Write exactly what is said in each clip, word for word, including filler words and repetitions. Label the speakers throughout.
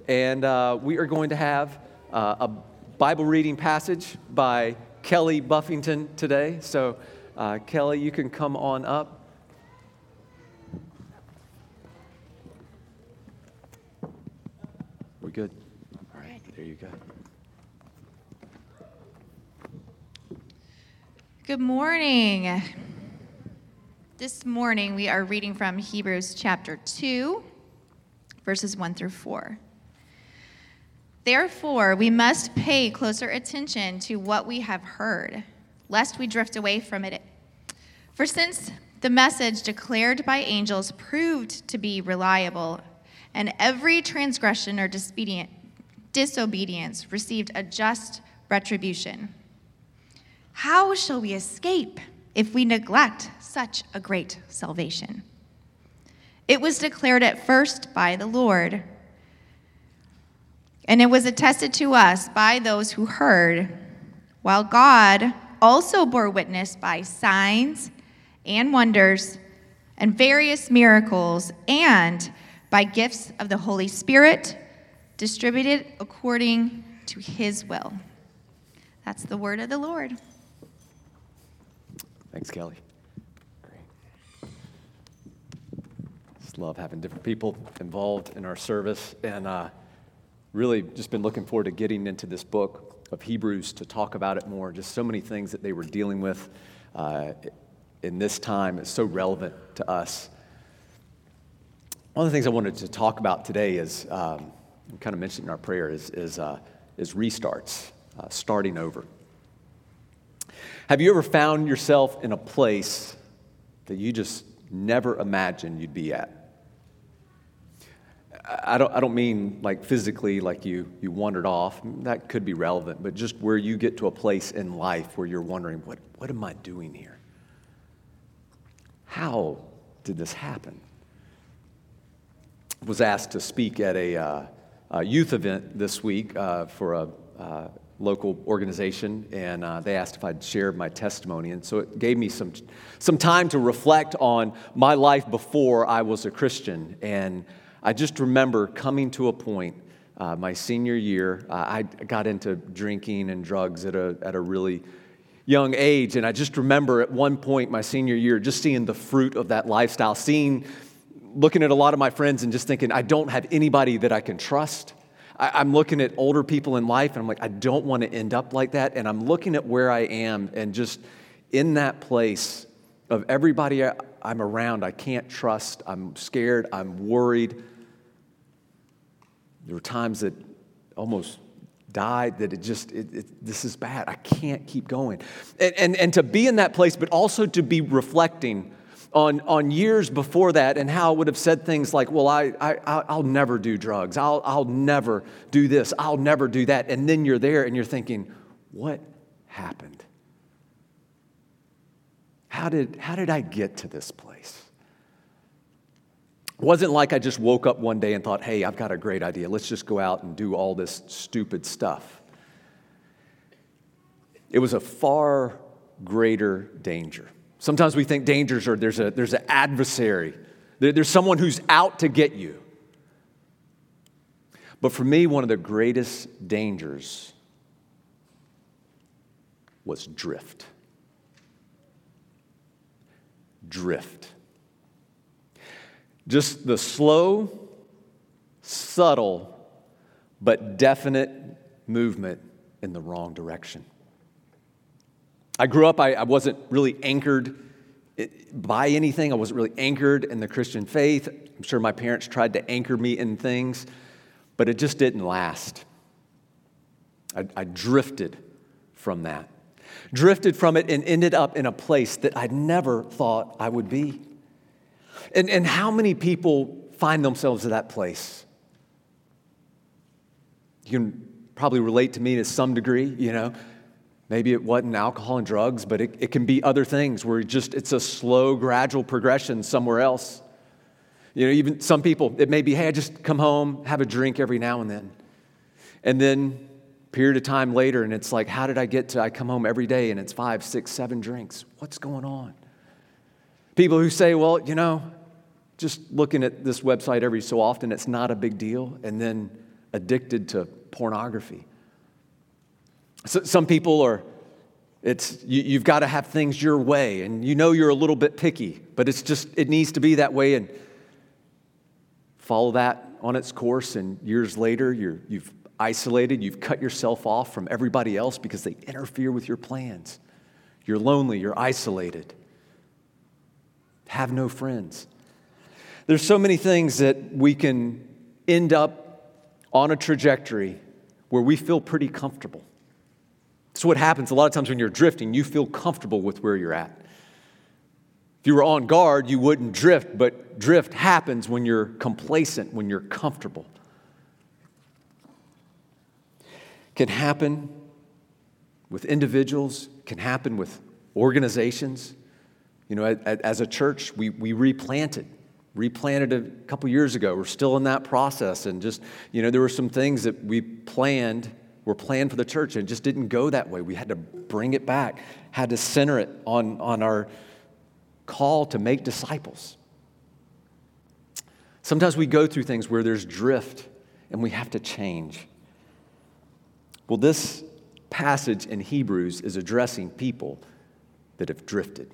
Speaker 1: and uh, we are going to have uh, a Bible reading passage by Kelly Buffington today. So, uh, Kelly, you can come on up. We're good. All right, there you go.
Speaker 2: Good morning. This morning we are reading from Hebrews chapter two, verses one through four. Therefore, we must pay closer attention to what we have heard, lest we drift away from it. For since the message declared by angels proved to be reliable, and every transgression or disobedient- disobedience received a just retribution, how shall we escape if we neglect such a great salvation? It was declared at first by the Lord, and it was attested to us by those who heard, while God also bore witness by signs and wonders and various miracles and by gifts of the Holy Spirit distributed according to his will. That's the word of the Lord.
Speaker 1: Thanks, Kelly. Great. Just love having different people involved in our service, and uh, really just been looking forward to getting into this book of Hebrews to talk about it more. Just so many things that they were dealing with uh, in this time is so relevant to us. One of the things I wanted to talk about today is, um, we kind of mentioned in our prayer, is is, uh, is restarts, uh, starting over. Have you ever found yourself in a place that you just never imagined you'd be at? I don't, I don't mean like physically, like you, you wandered off. That could be relevant, but just where you get to a place in life where you're wondering, what, what am I doing here? How did this happen? I was asked to speak at a, uh, a youth event this week uh, for a uh, local organization, and uh, they asked if I'd share my testimony, and so it gave me some some time to reflect on my life before I was a Christian. And I just remember coming to a point, uh, my senior year, uh, I got into drinking and drugs at a at a really young age, and I just remember at one point my senior year just seeing the fruit of that lifestyle, seeing, looking at a lot of my friends and just thinking, I don't have anybody that I can trust. I'm looking at older people in life, and I'm like, I don't want to end up like that. And I'm looking at where I am, and just in that place of everybody I'm around, I can't trust. I'm scared. I'm worried. There were times that almost died, that it just, it, it, this is bad. I can't keep going. And, and, and to be in that place, but also to be reflecting On, on years before that, and how I would have said things like, well, I, I, I'll never do drugs. I'll, I'll never do this. I'll never do that. And then you're there and you're thinking, what happened? How did, how did I get to this place? It wasn't like I just woke up one day and thought, hey, I've got a great idea. Let's just go out and do all this stupid stuff. It was a far greater danger. Sometimes we think dangers are, there's a there's an adversary. There, there's someone who's out to get you. But for me, one of the greatest dangers was drift. Drift. Just the slow, subtle, but definite movement in the wrong direction. I grew up, I, I wasn't really anchored by anything. I wasn't really anchored in the Christian faith. I'm sure my parents tried to anchor me in things, but it just didn't last. I, I drifted from that. Drifted from it and ended up in a place that I never thought I would be. And, and how many people find themselves at that place? You can probably relate to me to some degree, you know. Maybe it wasn't alcohol and drugs, but it, it can be other things where it just it's a slow, gradual progression somewhere else. You know, even some people, it may be, hey, I just come home, have a drink every now and then. And then a period of time later, and it's like, how did I get to, I come home every day and it's five, six, seven drinks. What's going on? People who say, well, you know, just looking at this website every so often, it's not a big deal. And then addicted to pornography. So, some people are, it's you, you've got to have things your way, and you know you're a little bit picky, but it's just, it needs to be that way, and follow that on its course, and years later, you're, you've isolated, you've cut yourself off from everybody else because they interfere with your plans. You're lonely, you're isolated. Have no friends. There's so many things that we can end up on a trajectory where we feel pretty comfortable. That's what happens a lot of times when you're drifting. You feel comfortable with where you're at. If you were on guard, you wouldn't drift, but drift happens when you're complacent, when you're comfortable. Can happen with individuals, can happen with organizations. You know, as a church, we, we replanted. Replanted a couple years ago. We're still in that process. And just, you know, there were some things that we planned, were planned for the church, and it just didn't go that way. We had to bring it back, had to center it on, on our call to make disciples. Sometimes we go through things where there's drift and we have to change. Well, this passage in Hebrews is addressing people that have drifted.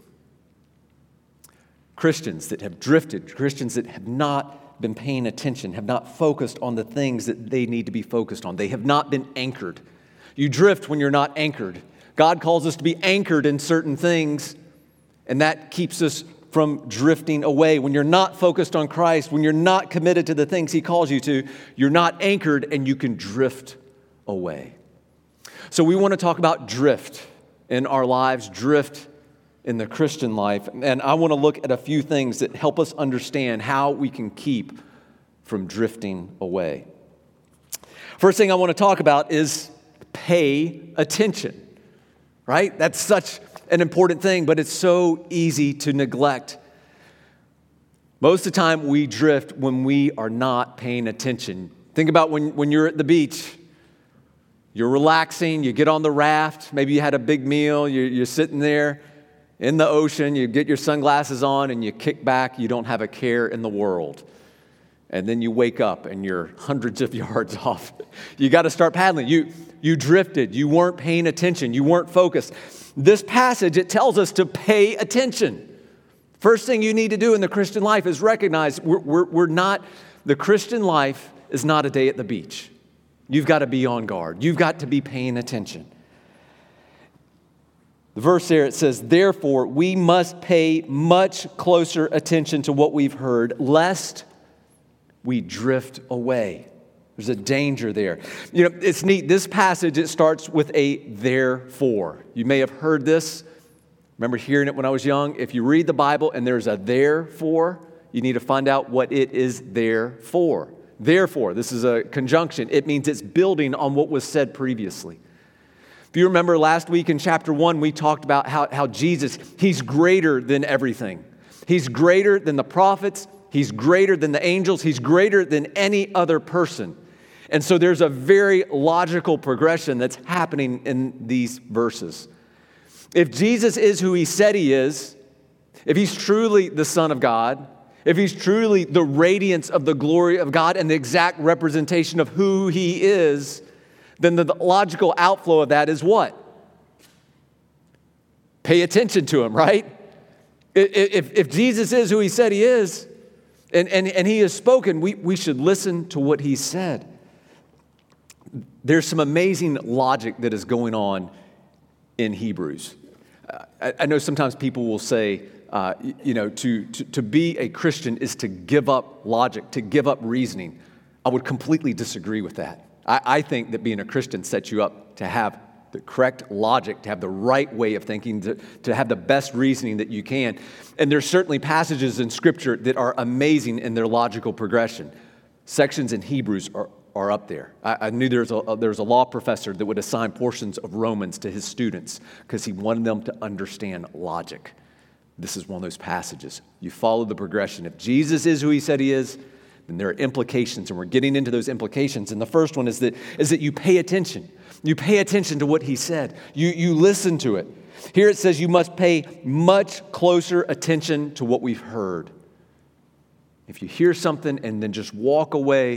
Speaker 1: Christians that have drifted, Christians that have not been paying attention, have not focused on the things that they need to be focused on. They have not been anchored. You drift when you're not anchored. God calls us to be anchored in certain things, and that keeps us from drifting away. When you're not focused on Christ, when you're not committed to the things He calls you to, you're not anchored and you can drift away. So we want to talk about drift in our lives, drift in the Christian life. And I want to look at a few things that help us understand how we can keep from drifting away. First thing I want to talk about is pay attention, right? That's such an important thing, but it's so easy to neglect. Most of the time we drift when we are not paying attention. Think about when, when you're at the beach. You're relaxing, you get on the raft, maybe you had a big meal, you're, you're sitting there in the ocean, you get your sunglasses on and you kick back, you don't have a care in the world. And then you wake up and you're hundreds of yards off. You got to start paddling. You, you drifted, you weren't paying attention, you weren't focused. This passage, it tells us to pay attention. First thing you need to do in the Christian life is recognize we're, we're, we're not, the Christian life is not a day at the beach. You've got to be on guard. You've got to be paying attention. The verse there, it says, therefore, we must pay much closer attention to what we've heard, lest we drift away. There's a danger there. You know, it's neat. This passage, it starts with a therefore. You may have heard this. Remember hearing it when I was young. If you read the Bible and there's a therefore, you need to find out what it is there for. Therefore, this is a conjunction. It means it's building on what was said previously. If you remember last week in chapter one, we talked about how, how Jesus, He's greater than everything. He's greater than the prophets. He's greater than the angels. He's greater than any other person. And so there's a very logical progression that's happening in these verses. If Jesus is who He said He is, if He's truly the Son of God, if He's truly the radiance of the glory of God and the exact representation of who He is, then the logical outflow of that is what? Pay attention to Him, right? If, if Jesus is who He said He is, and, and, and He has spoken, we, we should listen to what He said. There's some amazing logic that is going on in Hebrews. I, I know sometimes people will say, Uh, you know, to, to, to be a Christian is to give up logic, to give up reasoning. I would completely disagree with that. I, I think that being a Christian sets you up to have the correct logic, to have the right way of thinking, to, to have the best reasoning that you can. And there's certainly passages in Scripture that are amazing in their logical progression. Sections in Hebrews are, are up there. I, I knew there was, a, there was a law professor that would assign portions of Romans to his students because he wanted them to understand logic. This is one of those passages. You follow the progression. If Jesus is who He said He is, then there are implications, and we're getting into those implications. And the first one is that, is that you pay attention. You pay attention to what He said. You, you listen to it. Here it says you must pay much closer attention to what we've heard. If you hear something and then just walk away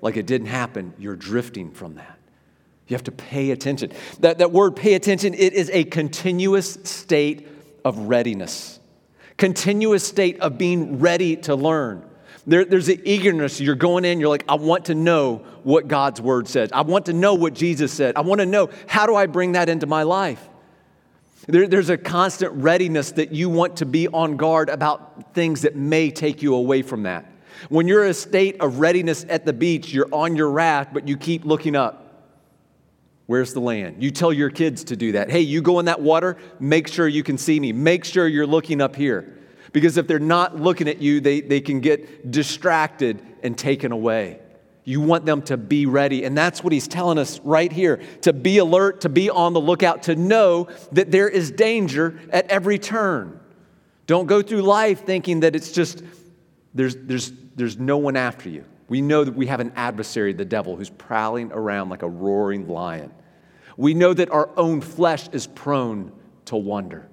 Speaker 1: like it didn't happen, you're drifting from that. You have to pay attention. That, that word pay attention, it is a continuous state of readiness. Continuous state of being ready to learn. There, there's an eagerness. You're going in, you're like, I want to know what God's word says. I want to know what Jesus said. I want to know, how do I bring that into my life? There, there's a constant readiness that you want to be on guard about things that may take you away from that. When you're in a state of readiness at the beach, you're on your raft, but you keep looking up. Where's the land? You tell your kids to do that. Hey, you go in that water, make sure you can see me. Make sure you're looking up here. Because if they're not looking at you, they, they can get distracted and taken away. You want them to be ready. And that's what he's telling us right here. To be alert, to be on the lookout, to know that there is danger at every turn. Don't go through life thinking that it's just, there's, there's, there's no one after you. We know that we have an adversary, the devil, who's prowling around like a roaring lion. We know that our own flesh is prone to wander.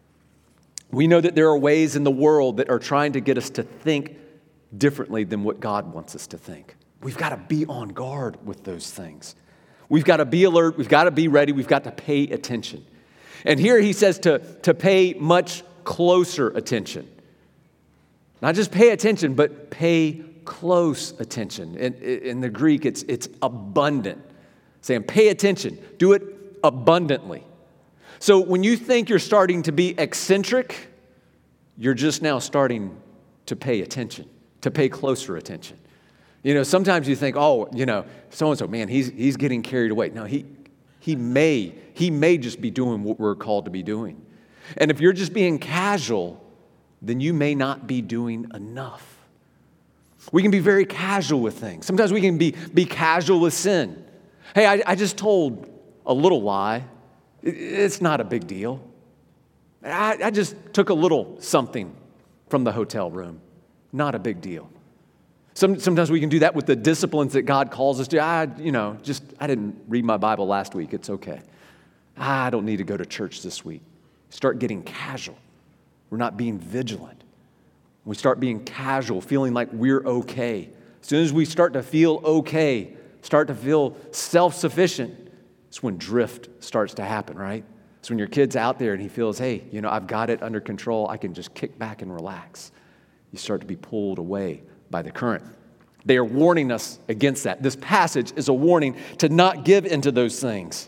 Speaker 1: We know that there are ways in the world that are trying to get us to think differently than what God wants us to think. We've got to be on guard with those things. We've got to be alert. We've got to be ready. We've got to pay attention. And here he says to, to pay much closer attention. Not just pay attention, but pay close attention. In, in the Greek, it's, it's abundant. Saying pay attention. Do it abundantly. So when you think you're starting to be eccentric, you're just now starting to pay attention, to pay closer attention. You know, sometimes you think, oh, you know, so-and-so, man, he's he's getting carried away. No, he he may, he may just be doing what we're called to be doing. And if you're just being casual, then you may not be doing enough. We can be very casual with things. Sometimes we can be, be casual with sin. Hey, I, I just told a little lie. It, it's not a big deal. I, I just took a little something from the hotel room. Not a big deal. Some, sometimes we can do that with the disciplines that God calls us to. I, you know, just, I didn't read my Bible last week. It's okay. I don't need to go to church this week. Start getting casual. We're not being vigilant. We start being casual, feeling like we're okay. As soon as we start to feel okay, start to feel self-sufficient, it's when drift starts to happen, right? It's when your kid's out there and he feels, hey, you know, I've got it under control. I can just kick back and relax. You start to be pulled away by the current. They are warning us against that. This passage is a warning to not give into those things,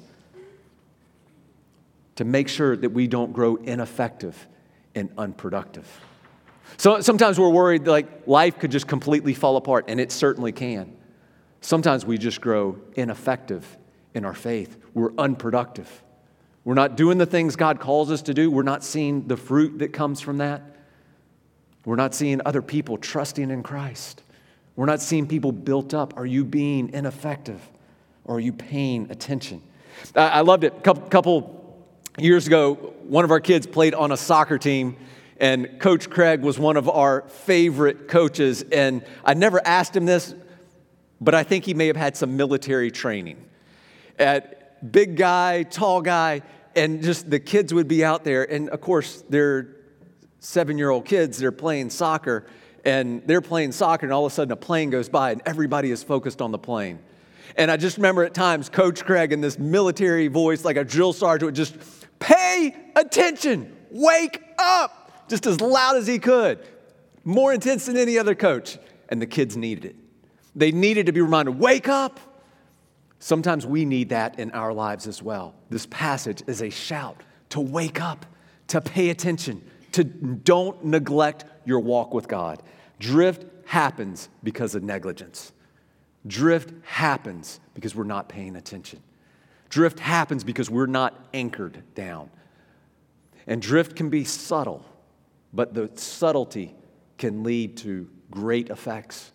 Speaker 1: to make sure that we don't grow ineffective and unproductive. So sometimes we're worried like life could just completely fall apart, and it certainly can. Sometimes we just grow ineffective in our faith. We're unproductive. We're not doing the things God calls us to do. We're not seeing the fruit that comes from that. We're not seeing other people trusting in Christ. We're not seeing people built up. Are you being ineffective, or are you paying attention? I loved it. A couple, couple years ago, one of our kids played on a soccer team, and Coach Craig was one of our favorite coaches. And I never asked him this, but I think he may have had some military training. At big guy, tall guy, and just the kids would be out there. And of course, they're seven-year-old kids, they're playing soccer, and they're playing soccer, and all of a sudden a plane goes by, and everybody is focused on the plane. And I just remember at times Coach Craig in this military voice, like a drill sergeant, would just pay attention, wake up. Just as loud as he could, more intense than any other coach. And the kids needed it. They needed to be reminded, wake up. Sometimes we need that in our lives as well. This passage is a shout to wake up, to pay attention, to don't neglect your walk with God. Drift happens because of negligence. Drift happens because we're not paying attention. Drift happens because we're not anchored down. And drift can be subtle, but the subtlety can lead to great effects.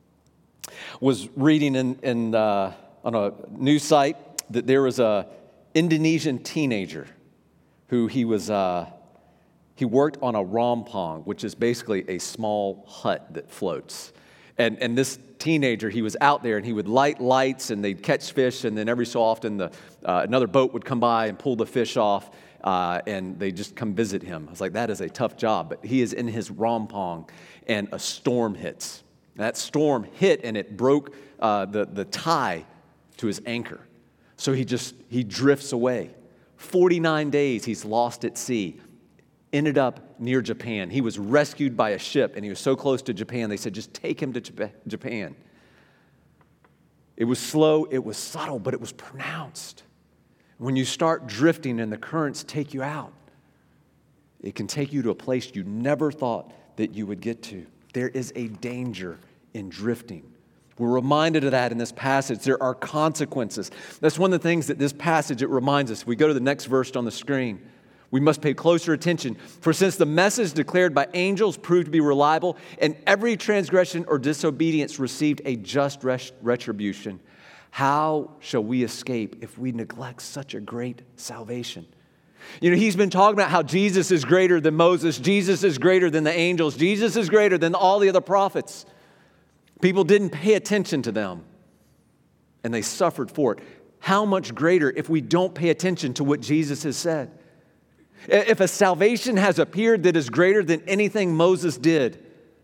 Speaker 1: Was reading in, in uh, on a news site that there was a Indonesian teenager who he was uh, he worked on a rompong, which is basically a small hut that floats. And and this teenager, he was out there and he would light lights and they'd catch fish, and then every so often the uh, another boat would come by and pull the fish off. Uh, and they just come visit him. I was like, that is a tough job. But he is in his rompong, and a storm hits. That storm hit and it broke uh, the, the tie to his anchor. So he just, he drifts away. forty-nine days he's lost at sea. Ended up near Japan. He was rescued by a ship and he was so close to Japan, they said, just take him to Japan. It was slow, it was subtle, but it was pronounced. When you start drifting and the currents take you out, it can take you to a place you never thought that you would get to. There is a danger in drifting. We're reminded of that in this passage. There are consequences. That's one of the things that this passage, it reminds us. We go to the next verse on the screen. We must pay closer attention. For since the message declared by angels proved to be reliable, and every transgression or disobedience received a just ret- retribution, how shall we escape if we neglect such a great salvation? You know, he's been talking about how Jesus is greater than Moses. Jesus is greater than the angels. Jesus is greater than all the other prophets. People didn't pay attention to them, and they suffered for it. How much greater if we don't pay attention to what Jesus has said? If a salvation has appeared that is greater than anything Moses did,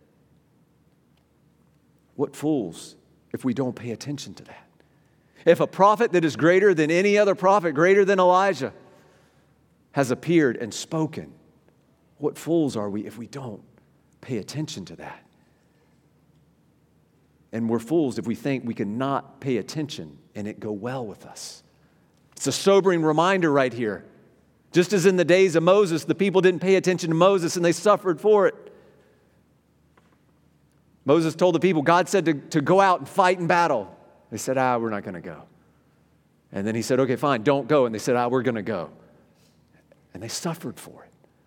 Speaker 1: what fools if we don't pay attention to that? If a prophet that is greater than any other prophet, greater than Elijah, has appeared and spoken, what fools are we if we don't pay attention to that? And we're fools if we think we can not pay attention and it go well with us. It's a sobering reminder right here. Just as in the days of Moses, the people didn't pay attention to Moses and they suffered for it. Moses told the people, God said to, to go out and fight in battle. They said, ah, we're not going to go. And then he said, okay, fine, don't go. And they said, ah, we're going to go. And they suffered for it.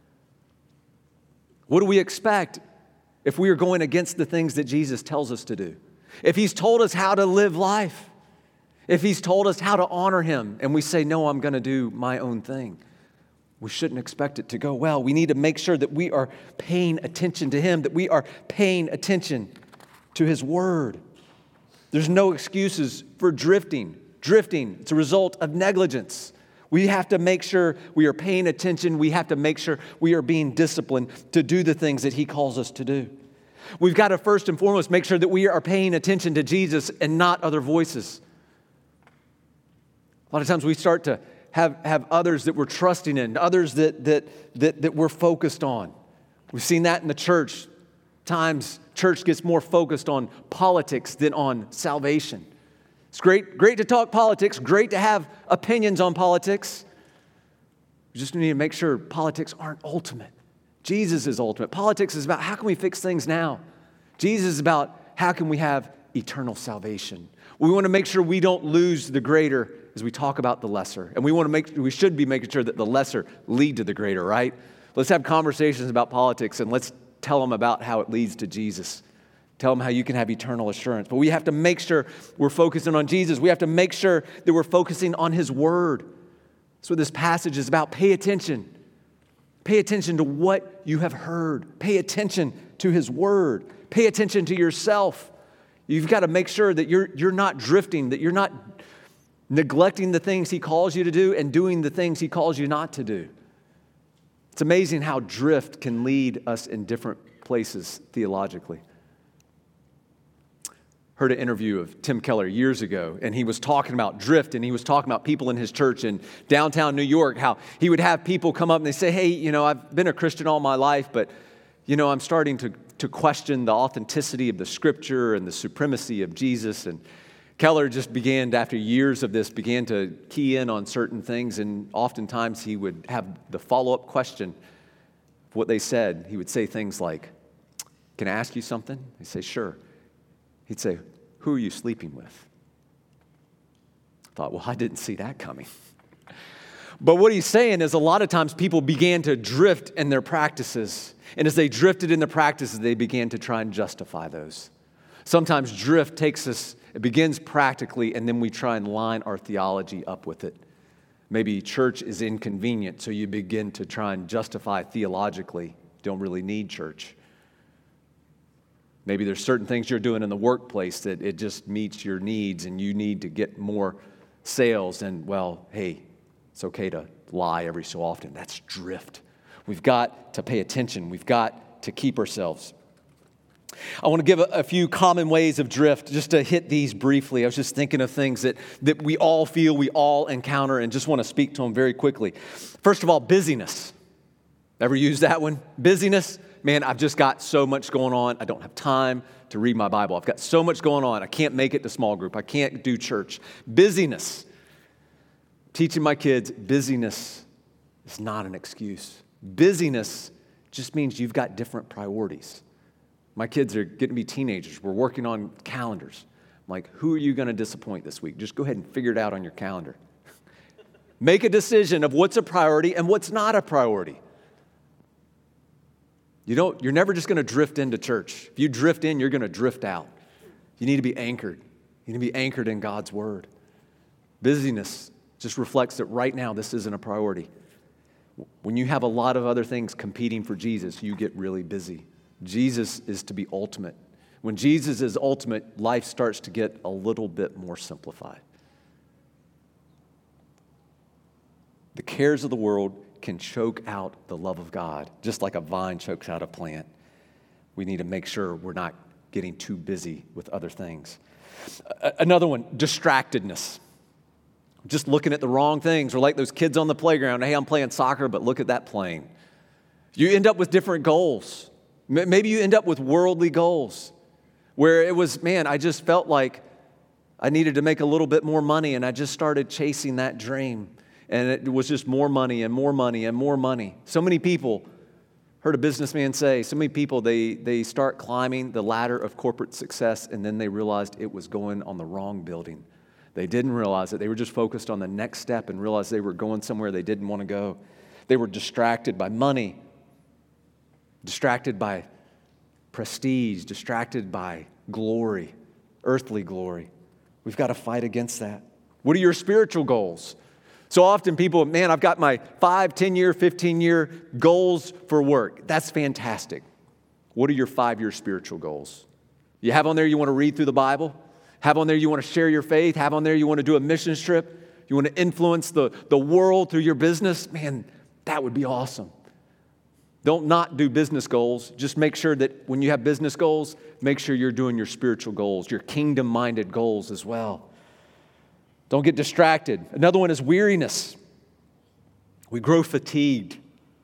Speaker 1: What do we expect if we are going against the things that Jesus tells us to do? If he's told us how to live life, if he's told us how to honor him, and we say, no, I'm going to do my own thing, we shouldn't expect it to go well. We need to make sure that we are paying attention to him, that we are paying attention to his word. There's no excuses for drifting. Drifting, it's a result of negligence. We have to make sure we are paying attention. We have to make sure we are being disciplined to do the things that he calls us to do. We've got to first and foremost make sure that we are paying attention to Jesus and not other voices. A lot of times we start to have, have others that we're trusting in, others that, that, that, that we're focused on. We've seen that in the church. Times church gets more focused on politics than on salvation. It's great, great to talk politics, great to have opinions on politics. We just need to make sure politics aren't ultimate. Jesus is ultimate. Politics is about how can we fix things now? Jesus is about how can we have eternal salvation. We want to make sure we don't lose the greater as we talk about the lesser. And we want to make we should be making sure that the lesser lead to the greater, right? Let's have conversations about politics and let's tell them about how it leads to Jesus. Tell them how you can have eternal assurance. But we have to make sure we're focusing on Jesus. We have to make sure that we're focusing on his word. That's what this passage is about. Pay attention. Pay attention to what you have heard. Pay attention to his word. Pay attention to yourself. You've got to make sure that you're, you're not drifting, that you're not neglecting the things he calls you to do and doing the things he calls you not to do. It's amazing how drift can lead us in different places theologically. Heard an interview of Tim Keller years ago, and he was talking about drift, and he was talking about people in his church in downtown New York, how he would have people come up and they say, hey, you know, I've been a Christian all my life, but, you know, I'm starting to, to question the authenticity of the scripture and the supremacy of Jesus. And Keller just began, after years of this, began to key in on certain things, and oftentimes he would have the follow-up question of what they said. He would say things like, can I ask you something? They say, sure. He'd say, who are you sleeping with? I thought, well, I didn't see that coming. But what he's saying is a lot of times people began to drift in their practices. And as they drifted in their practices, they began to try and justify those. Sometimes drift takes us, it begins practically, and then we try and line our theology up with it. Maybe church is inconvenient, so you begin to try and justify theologically. You don't really need church. Maybe there's certain things you're doing in the workplace that it just meets your needs and you need to get more sales. And, well, hey, it's okay to lie every so often. That's drift. We've got to pay attention. We've got to keep ourselves I want to give a, a few common ways of drift, just to hit these briefly. I was just thinking of things that, that we all feel, we all encounter, and just want to speak to them very quickly. First of all, busyness. Ever use that one? Busyness? Man, I've just got so much going on. I don't have time to read my Bible. I've got so much going on. I can't make it to small group. I can't do church. Busyness. Teaching my kids, busyness is not an excuse. Busyness just means you've got different priorities. My kids are getting to be teenagers. We're working on calendars. I'm like, who are you going to disappoint this week? Just go ahead and figure it out on your calendar. Make a decision of what's a priority and what's not a priority. You don't, you're never just going to drift into church. If you drift in, you're going to drift out. You need to be anchored. You need to be anchored in God's word. Busyness just reflects that right now this isn't a priority. When you have a lot of other things competing for Jesus, you get really busy. Jesus is to be ultimate. When Jesus is ultimate, life starts to get a little bit more simplified. The cares of the world can choke out the love of God, just like a vine chokes out a plant. We need to make sure we're not getting too busy with other things. Another one, distractedness. Just looking at the wrong things. Or like those kids on the playground, hey, I'm playing soccer, but look at that plane. You end up with different goals. Maybe you end up with worldly goals where it was, man, I just felt like I needed to make a little bit more money, and I just started chasing that dream. And it was just more money and more money and more money. So many people, heard a businessman say, so many people, they, they start climbing the ladder of corporate success, and then they realized it was going on the wrong building. They didn't realize it. They were just focused on the next step and realized they were going somewhere they didn't want to go. They were distracted by money, distracted by prestige, distracted by glory, earthly glory. We've got to fight against that. What are your spiritual goals? So often people, man, I've got my five, ten-year, fifteen-year goals for work. That's fantastic. What are your five-year spiritual goals? You have on there you want to read through the Bible? Have on there you want to share your faith? Have on there you want to do a mission trip? You want to influence the, the world through your business? Man, that would be awesome. Don't not do business goals. Just make sure that when you have business goals, make sure you're doing your spiritual goals, your kingdom-minded goals as well. Don't get distracted. Another one is weariness. We grow fatigued.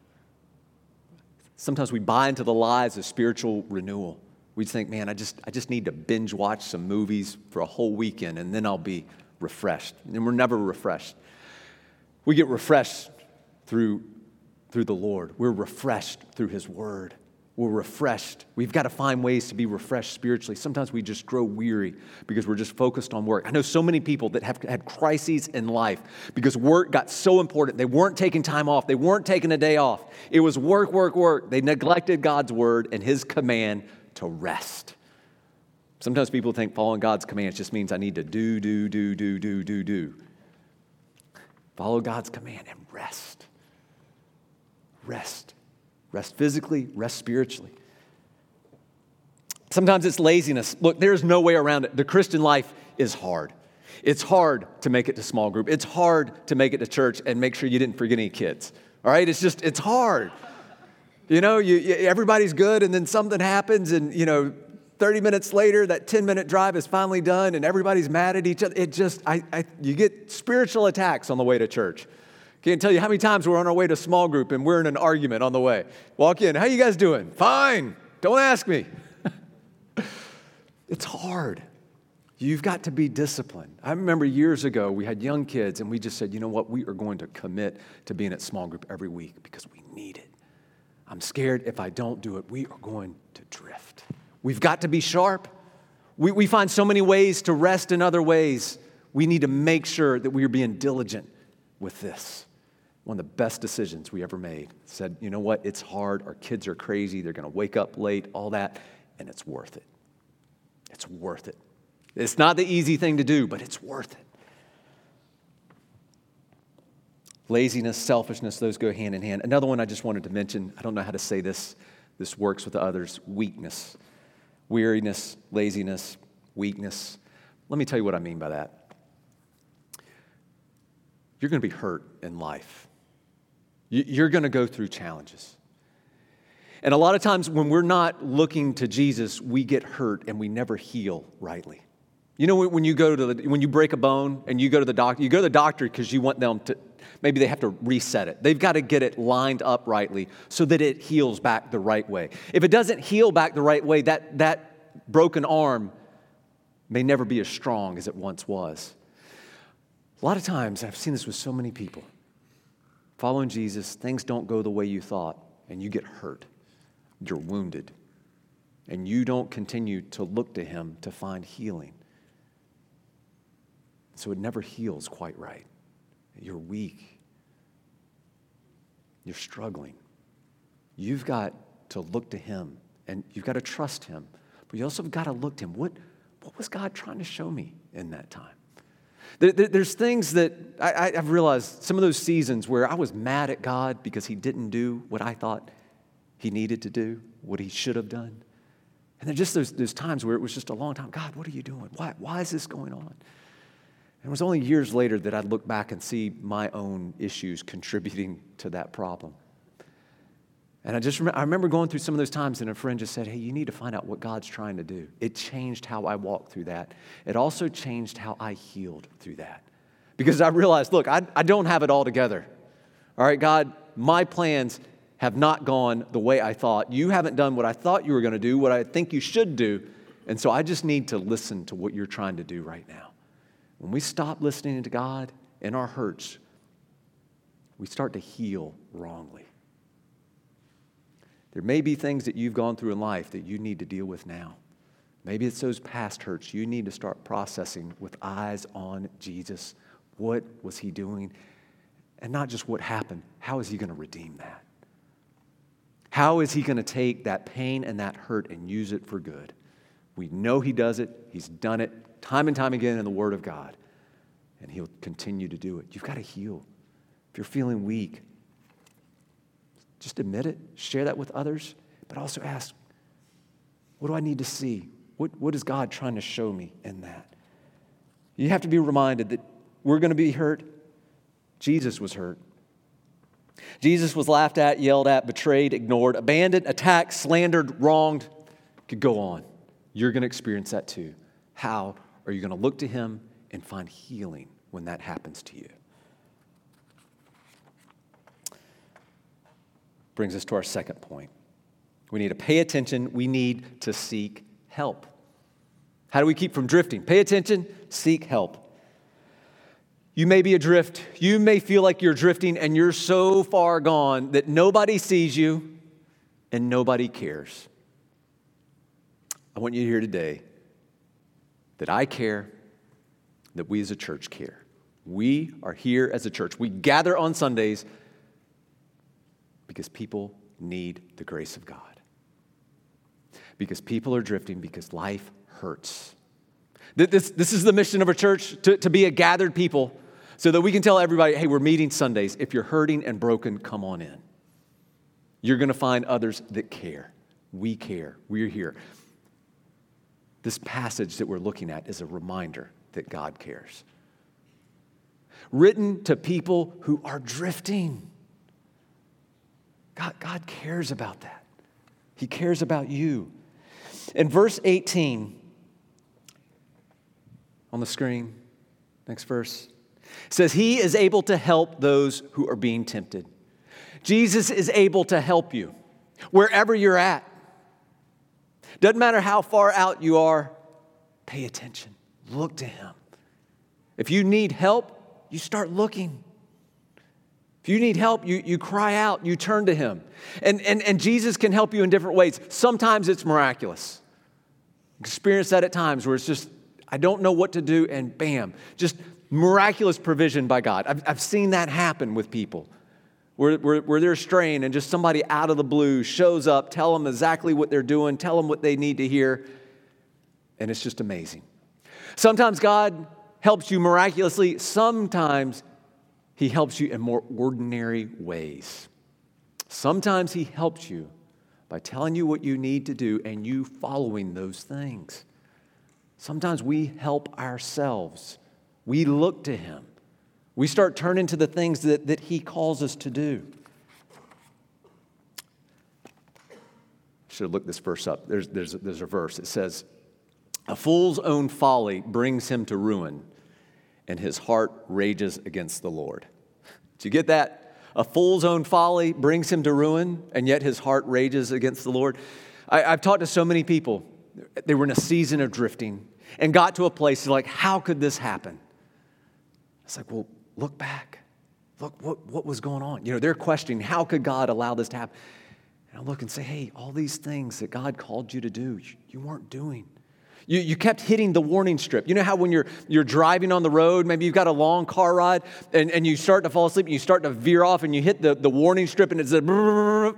Speaker 1: Sometimes we buy into the lies of spiritual renewal. We think, man, I just, I just need to binge watch some movies for a whole weekend, and then I'll be refreshed. And we're never refreshed. We get refreshed through, through the Lord. We're refreshed through His Word. We're refreshed. We've got to find ways to be refreshed spiritually. Sometimes we just grow weary because we're just focused on work. I know so many people that have had crises in life because work got so important. They weren't taking time off. They weren't taking a day off. It was work, work, work. They neglected God's word and His command to rest. Sometimes people think following God's commands just means I need to do, do, do, do, do, do, do. Follow God's command and rest. Rest. Rest physically, rest spiritually. Sometimes it's laziness. Look, there's no way around it. The Christian life is hard. It's hard to make it to small group. It's hard to make it to church and make sure you didn't forget any kids. All right? It's just, it's hard. You know, you, you, everybody's good, and then something happens, and, you know, thirty minutes later, that ten-minute drive is finally done, and everybody's mad at each other. It just, I, I, you get spiritual attacks on the way to church. Can't tell you how many times we're on our way to small group and we're in an argument on the way. Walk in, how you guys doing? Fine. Don't ask me. It's hard. You've got to be disciplined. I remember years ago, we had young kids and we just said, you know what? We are going to commit to being at small group every week because we need it. I'm scared if I don't do it, we are going to drift. We've got to be sharp. We, we find so many ways to rest in other ways. We need to make sure that we are being diligent with this. One of the best decisions we ever made. Said, you know what? It's hard. Our kids are crazy. They're going to wake up late, all that, and it's worth it. It's worth it. It's not the easy thing to do, but it's worth it. Laziness, selfishness, those go hand in hand. Another one I just wanted to mention, I don't know how to say this. This works with others. Weakness. Weariness, laziness, weakness. Let me tell you what I mean by that. You're going to be hurt in life. You're going to go through challenges. And a lot of times when we're not looking to Jesus, we get hurt and we never heal rightly. You know, when you go to the, when you break a bone and you go to the doctor, you go to the doctor because you want them to, maybe they have to reset it. They've got to get it lined up rightly so that it heals back the right way. If it doesn't heal back the right way, that, that broken arm may never be as strong as it once was. A lot of times, I've seen this with so many people. Following Jesus, things don't go the way you thought, and you get hurt. You're wounded. And you don't continue to look to him to find healing. So it never heals quite right. You're weak. You're struggling. You've got to look to him, and you've got to trust him. But you also have got to look to him. What, what was God trying to show me in that time? There, there, there's things that I, I've realized, some of those seasons where I was mad at God because he didn't do what I thought he needed to do, what he should have done. And then just those, those times where it was just a long time, God, what are you doing? Why, why is this going on? And it was only years later that I'd look back and see my own issues contributing to that problem. And I just remember, I remember going through some of those times and a friend just said, hey, you need to find out what God's trying to do. It changed how I walked through that. It also changed how I healed through that. Because I realized, look, I, I don't have it all together. All right, God, my plans have not gone the way I thought. You haven't done what I thought you were going to do, what I think you should do. And so I just need to listen to what you're trying to do right now. When we stop listening to God in our hurts, we start to heal wrongly. There may be things that you've gone through in life that you need to deal with now. Maybe it's those past hurts you need to start processing with eyes on Jesus. What was he doing? And not just what happened. How is he going to redeem that? How is he going to take that pain and that hurt and use it for good? We know he does it. He's done it time and time again in the Word of God. And he'll continue to do it. You've got to heal. If you're feeling weak, just admit it. Share that with others. But also ask, what do I need to see? What, what is God trying to show me in that? You have to be reminded that we're going to be hurt. Jesus was hurt. Jesus was laughed at, yelled at, betrayed, ignored, abandoned, attacked, slandered, wronged. Could go on. You're going to experience that too. How are you going to look to him and find healing when that happens to you? Brings us to our second point. We need to pay attention. We need to seek help. How do we keep from drifting? Pay attention, seek help. You may be adrift. You may feel like you're drifting and you're so far gone that nobody sees you and nobody cares. I want you to hear today that I care, that we as a church care. We are here as a church. We gather on Sundays because people need the grace of God. Because people are drifting, because life hurts. This, this is the mission of our church, to, to be a gathered people so that we can tell everybody, hey, we're meeting Sundays. If you're hurting and broken, come on in. You're going to find others that care. We care. We're here. This passage that we're looking at is a reminder that God cares. Written to people who are drifting. God, God cares about that. He cares about you. In verse eighteen, on the screen, next verse, it says, he is able to help those who are being tempted. Jesus is able to help you wherever you're at. Doesn't matter how far out you are, pay attention. Look to him. If you need help, you start looking. If you need help, you, you cry out, you turn to him. And, and, and Jesus can help you in different ways. Sometimes it's miraculous. Experience that at times where it's just, I don't know what to do, and bam, just miraculous provision by God. I've, I've seen that happen with people where, where, where they're straying and just somebody out of the blue shows up, tell them exactly what they're doing, tell them what they need to hear, and it's just amazing. Sometimes God helps you miraculously. Sometimes he helps you in more ordinary ways. Sometimes he helps you by telling you what you need to do and you following those things. Sometimes we help ourselves. We look to him. We start turning to the things that, that he calls us to do. should have looked this verse up. There's, there's, there's a verse. It says, a fool's own folly brings him to ruin, and his heart rages against the Lord. Did you get that? A fool's own folly brings him to ruin, and yet his heart rages against the Lord. I, I've talked to so many people. They were in a season of drifting and got to a place like, how could this happen? It's like, well, look back. Look, what, what was going on? You know, they're questioning, how could God allow this to happen? And I look and say, hey, all these things that God called you to do, you, you weren't doing. You, you kept hitting the warning strip. You know how when you're you're driving on the road, maybe you've got a long car ride, and, and you start to fall asleep, and you start to veer off, and you hit the, the warning strip, and it's a brrr,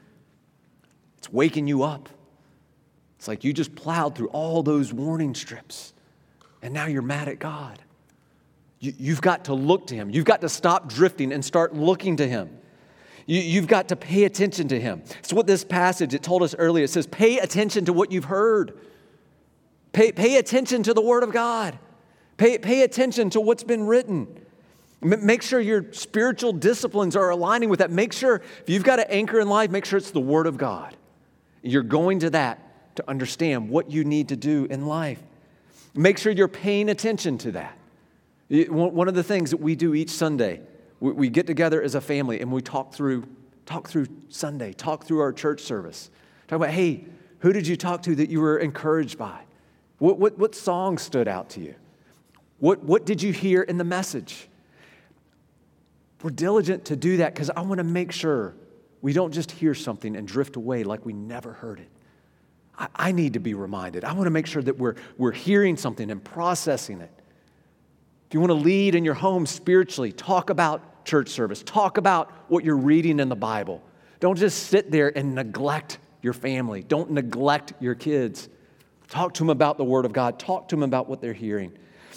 Speaker 1: it's waking you up. It's like you just plowed through all those warning strips, and now you're mad at God. You, you've got to look to Him. You've got to stop drifting and start looking to Him. You, you've got to pay attention to Him. It's what this passage, it told us earlier. It says, pay attention to what you've heard. Pay, pay attention to the Word of God. Pay, pay attention to what's been written. M- make sure your spiritual disciplines are aligning with that. Make sure, if you've got an anchor in life, make sure it's the Word of God. You're going to that to understand what you need to do in life. Make sure you're paying attention to that. One of the things that we do each Sunday, we get together as a family and we talk through, talk through Sunday, talk through our church service. Talk about, hey, who did you talk to that you were encouraged by? What, what, what song stood out to you? What, what did you hear in the message? We're diligent to do that because I want to make sure we don't just hear something and drift away like we never heard it. I, I need to be reminded. I want to make sure that we're, we're hearing something and processing it. If you want to lead in your home spiritually, talk about church service. Talk about what you're reading in the Bible. Don't just sit there and neglect your family. Don't neglect your kids. Talk to them about the Word of God. Talk to them about what they're hearing.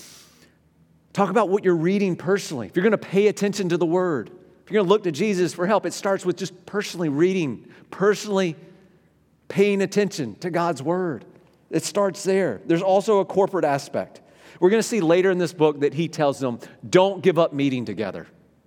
Speaker 1: Talk about what you're reading personally. If you're going to pay attention to the Word, if you're going to look to Jesus for help, it starts with just personally reading, personally paying attention to God's Word. It starts there. There's also a corporate aspect. We're going to see later in this book that he tells them, don't give up meeting together.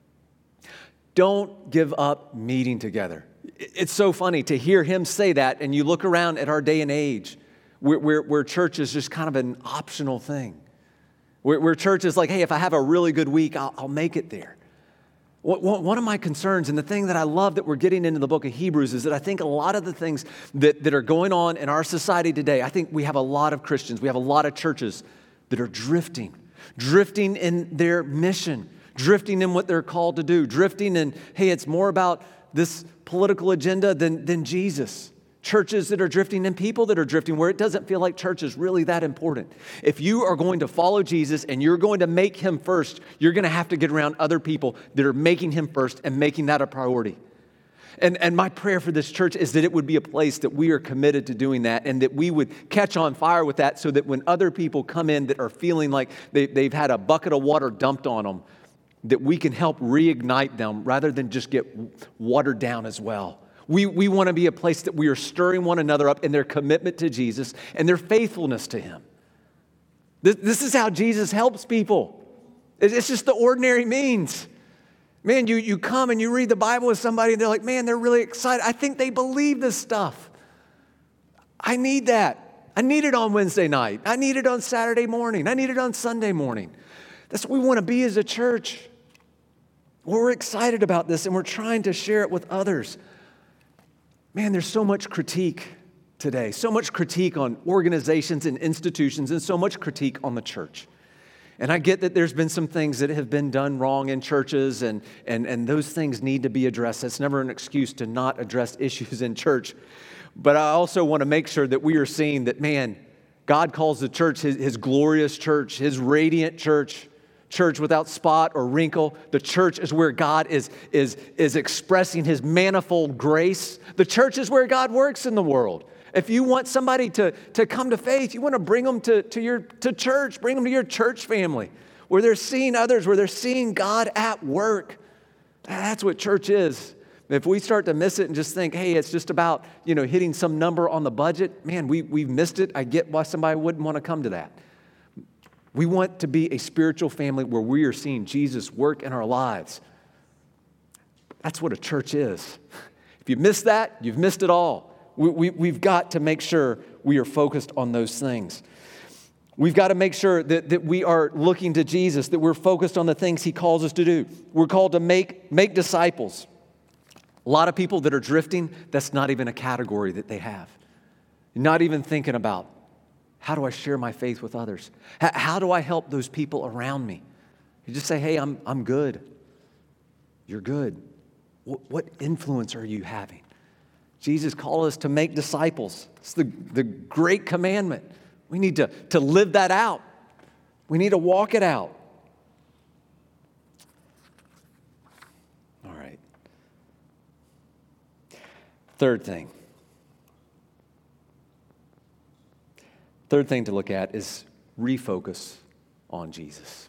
Speaker 1: Don't give up meeting together. It's so funny to hear him say that, and you look around at our day and age, where, where, where church is just kind of an optional thing. Where, where church is like, hey, if I have a really good week, I'll, I'll make it there. One of my concerns, and the thing that I love that we're getting into the book of Hebrews, is that I think a lot of the things that, that are going on in our society today, I think we have a lot of Christians, we have a lot of churches that are drifting, drifting in their mission, drifting in what they're called to do, drifting in, hey, it's more about this political agenda than, than Jesus. Churches that are drifting and people that are drifting where it doesn't feel like church is really that important. If you are going to follow Jesus and you're going to make Him first, you're going to have to get around other people that are making Him first and making that a priority. And, and my prayer for this church is that it would be a place that we are committed to doing that and that we would catch on fire with that so that when other people come in that are feeling like they, they've had a bucket of water dumped on them, that we can help reignite them rather than just get watered down as well. We, we want to be a place that we are stirring one another up in their commitment to Jesus and their faithfulness to Him. This, this is how Jesus helps people. It's just the ordinary means. Man, you, you come and you read the Bible with somebody and they're like, man, they're really excited. I think they believe this stuff. I need that. I need it on Wednesday night. I need it on Saturday morning. I need it on Sunday morning. That's what we want to be as a church. We're excited about this and we're trying to share it with others. Man, there's so much critique today, so much critique on organizations and institutions and so much critique on the church. And I get that there's been some things that have been done wrong in churches, and, and, and those things need to be addressed. It's never an excuse to not address issues in church. But I also want to make sure that we are seeing that, man, God calls the church his, his glorious church, His radiant church, church without spot or wrinkle. The church is where God is, is, is expressing His manifold grace. The church is where God works in the world. If you want somebody to, to come to faith, you want to bring them to, to your to church, bring them to your church family, where they're seeing others, where they're seeing God at work. That's what church is. If we start to miss it and just think, hey, it's just about, you know, hitting some number on the budget, man, we, we've missed it. I get why somebody wouldn't want to come to that. We want to be a spiritual family where we are seeing Jesus work in our lives. That's what a church is. If you miss that, you've missed it all. We, we, we've got to make sure we are focused on those things. We've got to make sure that, that we are looking to Jesus, that we're focused on the things he calls us to do. We're called to make, make disciples. A lot of people that are drifting, that's not even a category that they have. Not even thinking about, how do I share my faith with others? How, how do I help those people around me? You just say, hey, I'm, I'm good. You're good. What, what influence are you having? Jesus called us to make disciples. It's the, the great commandment. We need to, to live that out. We need to walk it out. All right. Third thing. Third thing to look at is refocus on Jesus.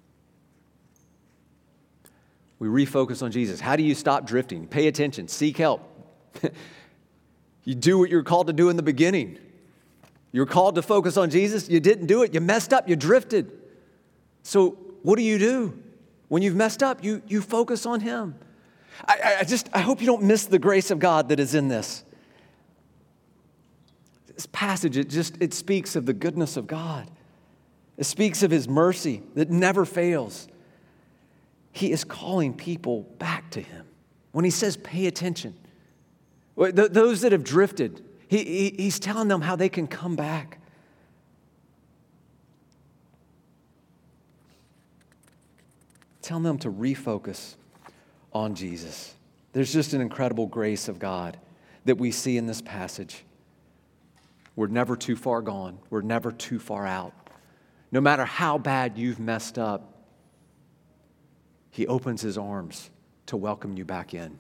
Speaker 1: We refocus on Jesus. How do you stop drifting? Pay attention. Seek help. You do what you're called to do in the beginning. You're called to focus on Jesus. You didn't do it. You messed up. You drifted. So what do you do? When you've messed up, you, you focus on him. I, I just, I hope you don't miss the grace of God that is in this. This passage, it just, it speaks of the goodness of God. It speaks of his mercy that never fails. He is calling people back to him. When he says, pay attention, those that have drifted, he, he, he's telling them how they can come back. Telling them to refocus on Jesus. There's just an incredible grace of God that we see in this passage. We're never too far gone. We're never too far out. No matter how bad you've messed up, he opens his arms to welcome you back in.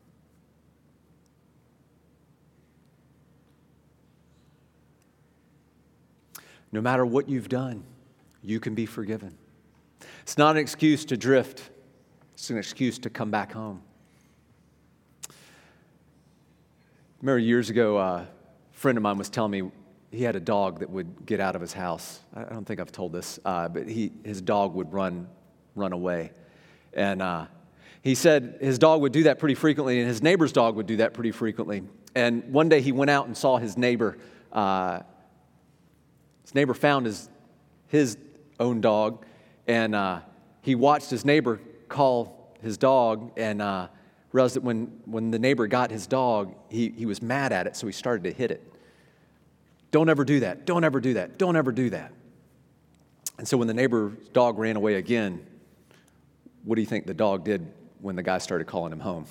Speaker 1: No matter what you've done, you can be forgiven. It's not an excuse to drift. It's an excuse to come back home. Remember years ago, uh, a friend of mine was telling me he had a dog that would get out of his house. I don't think I've told this, uh, but he his dog would run run away. And uh, he said his dog would do that pretty frequently, and his neighbor's dog would do that pretty frequently. And one day he went out and saw his neighbor. Uh, his neighbor found his his own dog, and uh, he watched his neighbor call his dog, and uh, realized that when, when the neighbor got his dog, he, he was mad at it, so he started to hit it. Don't ever do that. Don't ever do that. Don't ever do that. And so when the neighbor's dog ran away again, what do you think the dog did when the guy started calling him home?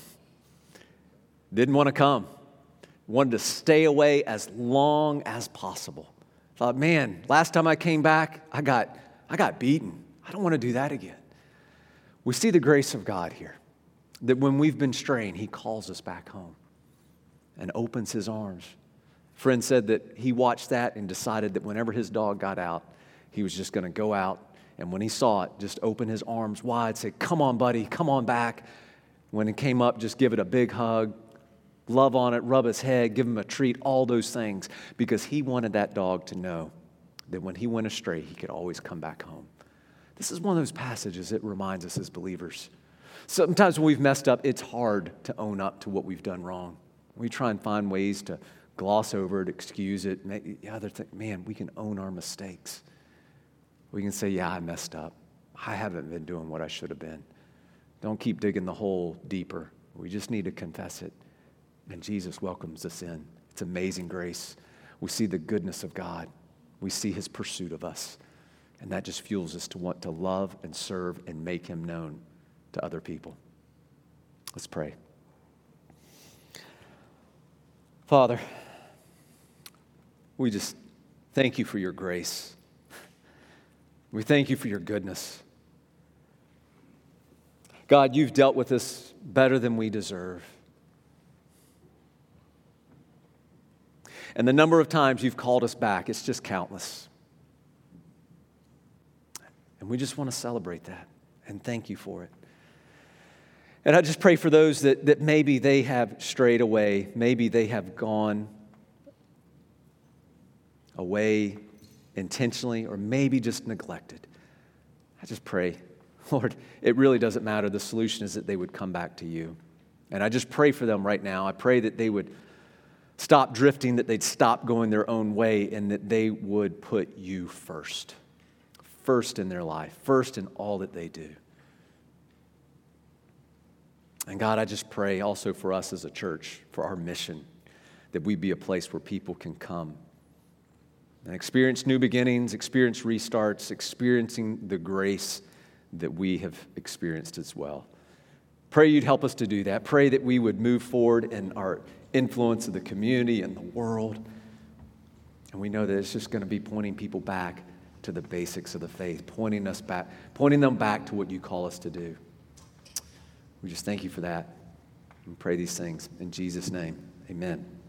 Speaker 1: Didn't want to come. Wanted to stay away as long as possible. Thought, man, last time I came back, I got, I got beaten. I don't want to do that again. We see the grace of God here, that when we've been straying, he calls us back home and opens his arms. Friend said that he watched that and decided that whenever his dog got out, he was just going to go out, and when he saw it, just open his arms wide, say, come on, buddy, come on back. When it came up, just give it a big hug, love on it, rub its head, give him a treat, all those things, because he wanted that dog to know that when he went astray, he could always come back home. This is one of those passages that reminds us as believers. Sometimes when we've messed up, it's hard to own up to what we've done wrong. We try and find ways to gloss over it, excuse it. Make, the other thing, man, we can own our mistakes. We can say, yeah, I messed up. I haven't been doing what I should have been. Don't keep digging the hole deeper. We just need to confess it. And Jesus welcomes us in. It's amazing grace. We see the goodness of God. We see his pursuit of us. And that just fuels us to want to love and serve and make him known to other people. Let's pray. Father, we just thank you for your grace. We thank you for your goodness. God, you've dealt with us better than we deserve. And the number of times you've called us back, it's just countless. And we just want to celebrate that and thank you for it. And I just pray for those that, that maybe they have strayed away, maybe they have gone away intentionally, or maybe just neglected. I just pray, Lord, it really doesn't matter. The solution is that they would come back to you. And I just pray for them right now. I pray that they would stop drifting, that they'd stop going their own way, and that they would put you first. First in their life, first in all that they do. And God, I just pray also for us as a church, for our mission, that we be a place where people can come and experience new beginnings, experience restarts, experiencing the grace that we have experienced as well. Pray you'd help us to do that. Pray that we would move forward in our influence of the community and the world. And we know that it's just going to be pointing people back to the basics of the faith, pointing us back, pointing them back to what you call us to do. We just thank you for that and pray these things in Jesus' name. Amen.